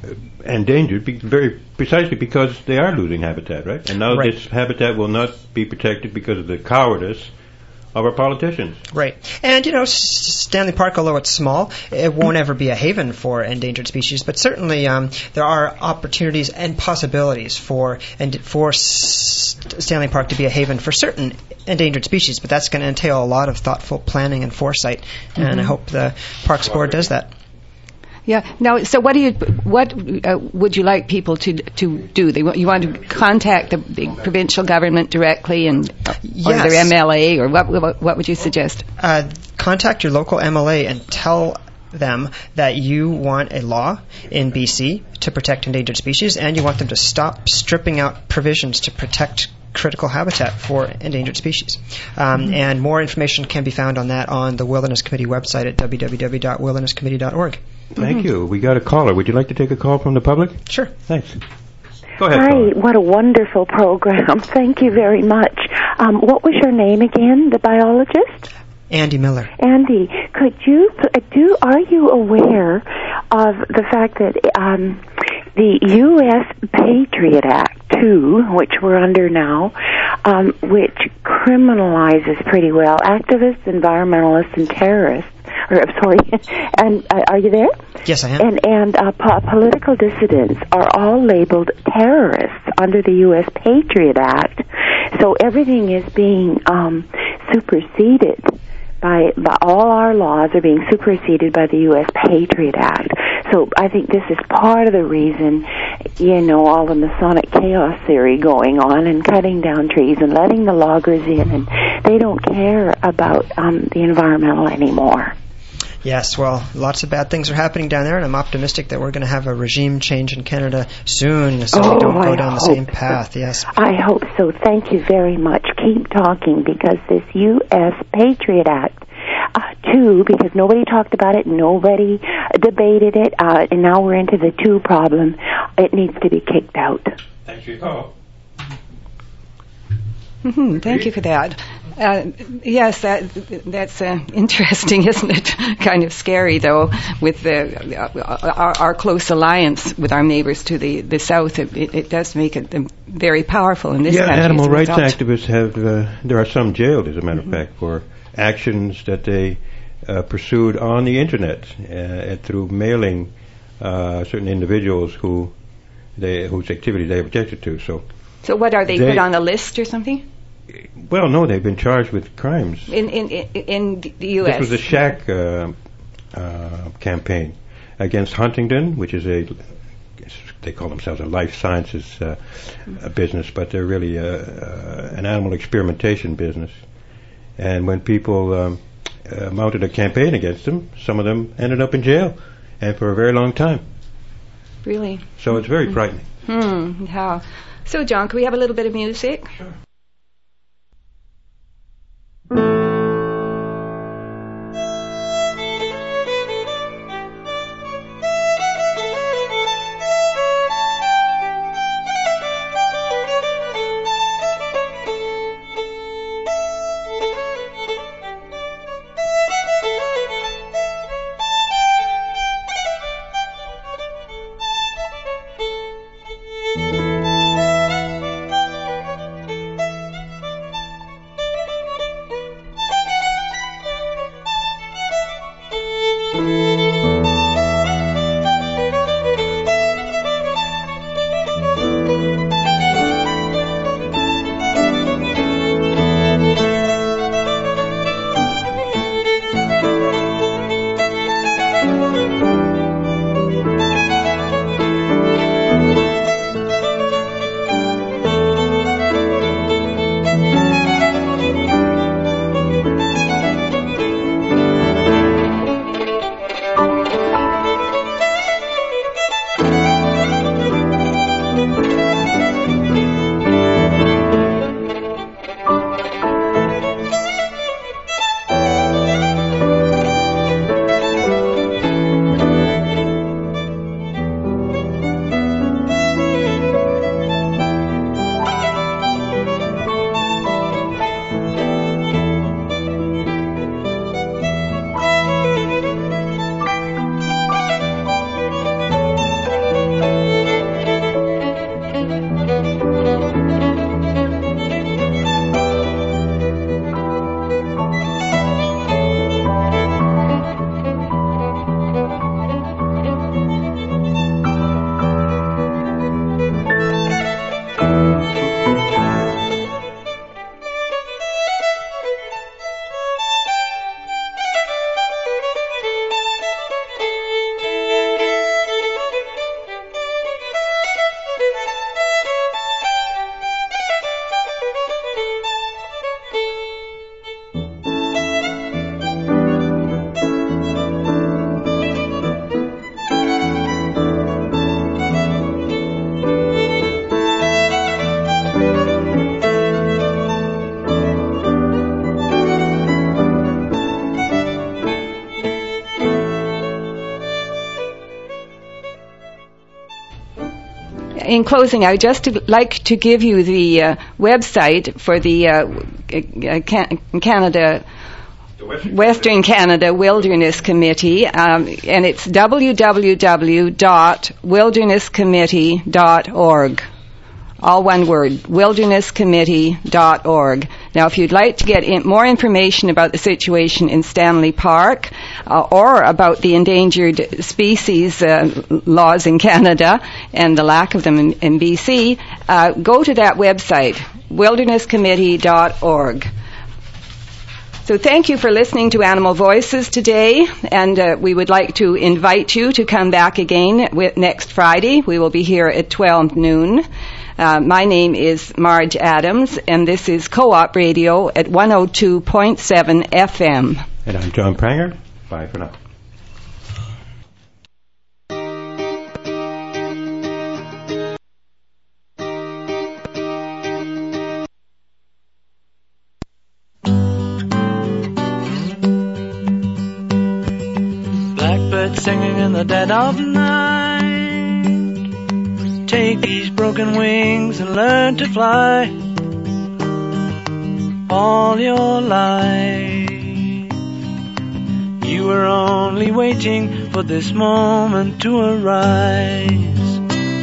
endangered, be- very precisely because they are losing habitat, right? And now Right. this habitat will not be protected because of the cowardice of our politicians. Right. And, you know, S- Stanley Park, although it's small, it won't ever be a haven for endangered species, but certainly um, there are opportunities and possibilities for and for S- Stanley Park to be a haven for certain endangered species, but that's going to entail a lot of thoughtful planning and foresight, and I hope the Parks Board does that. Yeah. Now, so what do you, what uh, would you like people to to do? They, want- you want to contact the, the provincial government directly, and or Yes. their M L A, or what, what? What would you suggest? Uh, contact your local M L A and tell them that you want a law in B C to protect endangered species, and you want them to stop stripping out provisions to protect critical habitat for endangered species. Um, mm-hmm. And more information can be found on that on the Wilderness Committee website at w w w dot wilderness committee dot org. Thank Mm-hmm. you. We got a caller. Would you like to take a call from the public? Sure. Thanks. Go ahead, Hi, caller. what a wonderful program. Thank you very much. Um, what was your name again, the biologist? Andy Miller. Andy, could you uh, do? Are you aware of the fact that um, the U S Patriot Act two, which we're under now, um, which criminalizes pretty well activists, environmentalists, and terrorists? Or I'm sorry, and uh, are you there? Yes, I am. And and uh, po- political dissidents are all labeled terrorists under the U S Patriot Act. So everything is being um, superseded. By, by all our laws are being superseded by the U S Patriot Act. So I think this is part of the reason, you know, all the Masonic chaos theory going on and cutting down trees and letting the loggers in, and they don't care about um, the environmental anymore. Yes, well, lots of bad things are happening down there, and I'm optimistic that we're going to have a regime change in Canada soon, so Oh, we don't go I down the hope same path. so. Yes. I hope so. Thank you very much. Keep talking, because this U S Patriot Act, uh, two, because nobody talked about it, nobody debated it, uh, and now we're into the two problem. It needs to be kicked out. Thanks for your call. Mm-hmm. Thank you for that. Uh, yes, that, that's uh, interesting, isn't it? Kind of scary, though, with the, uh, our, our close alliance with our neighbors to the, the south. It, it, it does make it um, very powerful in this yeah, country. animal as a rights result. activists have, uh, there are some jailed, as a matter Mm-hmm. of fact, for actions that they uh, pursued on the internet uh, through mailing uh, certain individuals who they, whose activity they objected to. So, So what, are they, They- put on a list or something? well, no, they've been charged with crimes. In in, in the U S? This was the Shack uh, uh, campaign against Huntington, which is a, they call themselves a life sciences uh, a business, but they're really a, uh, an animal experimentation business. And when people um, uh, mounted a campaign against them, some of them ended up in jail, and for a very long time. Really? So it's very frightening. Hmm, how? So, John, can we have a little bit of music? Sure. in closing, I'd just like to give you the uh, website for the uh, Can- Canada, Western, Western Canada Wilderness Committee, um, and it's w w w dot wilderness committee dot org. All one word, wilderness committee dot org. Now, if you'd like to get in more information about the situation in Stanley Park uh, or about the endangered species uh, laws in Canada and the lack of them in, in B C, uh, go to that website, wilderness committee dot org. So thank you for listening to Animal Voices today, and uh, we would like to invite you to come back again with next Friday. We will be here at twelve noon. Uh, my name is Marge Adams, and this is Co-op Radio at one oh two point seven F M. And I'm John Pranger. Bye for now. Blackbird singing in the dead of night. Take these broken wings and learn to fly all your life. You were only waiting for this moment to arise.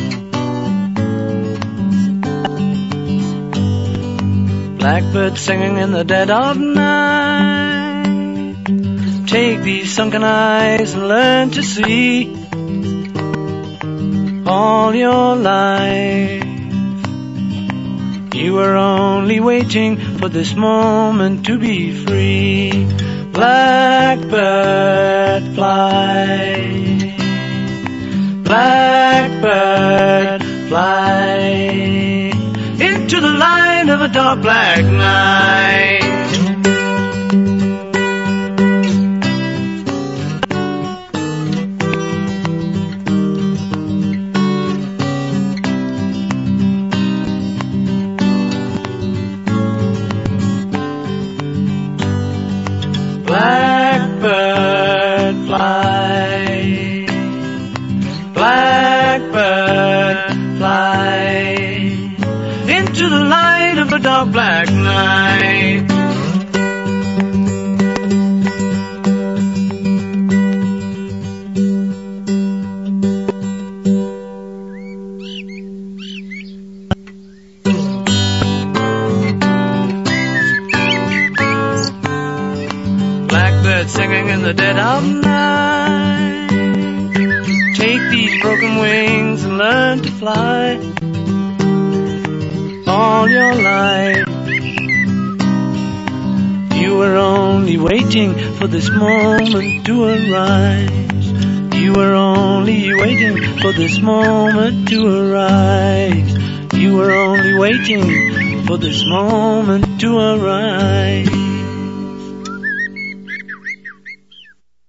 Blackbird singing in the dead of night. Take these sunken eyes and learn to see all your life. You were only waiting for this moment to be free. Blackbird fly, blackbird fly into the light of a dark black night. Blackbird fly, blackbird fly into the light of a dark black night. Singing in the dead of night. Take these broken wings and learn to fly all your life. You were only waiting for this moment to arise. You were only waiting for this moment to arise. You were only waiting for this moment to arise.